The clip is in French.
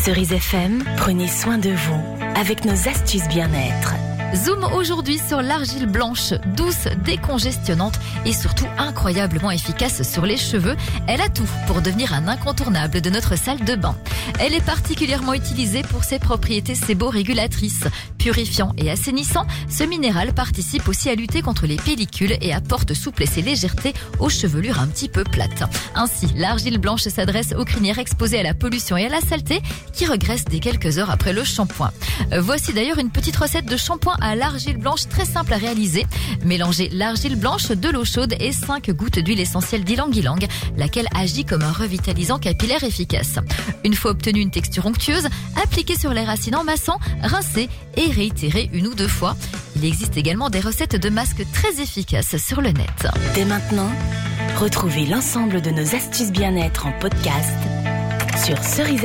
Cerise FM, prenez soin de vous avec nos astuces bien-être. Zoom aujourd'hui sur l'argile blanche, douce, décongestionnante et surtout incroyablement efficace sur les cheveux. Elle a tout pour devenir un incontournable de notre salle de bain. Elle est particulièrement utilisée pour ses propriétés séborégulatrices. Purifiant et assainissant, ce minéral participe aussi à lutter contre les pellicules et apporte souplesse et légèreté aux chevelures un petit peu plates. Ainsi, l'argile blanche s'adresse aux crinières exposées à la pollution et à la saleté qui regressent dès quelques heures après le shampoing. Voici d'ailleurs une petite recette de shampoing à l'argile blanche très simple à réaliser. Mélangez l'argile blanche, de l'eau chaude et 5 gouttes d'huile essentielle d'ylang-ylang, laquelle agit comme un revitalisant capillaire efficace. Une fois obtenue une texture onctueuse, appliquez sur les racines en massant, rincez et réitérez 1 ou 2 fois. Il existe également des recettes de masques très efficaces sur le net. Dès maintenant, retrouvez l'ensemble de nos astuces bien-être en podcast sur Cerise.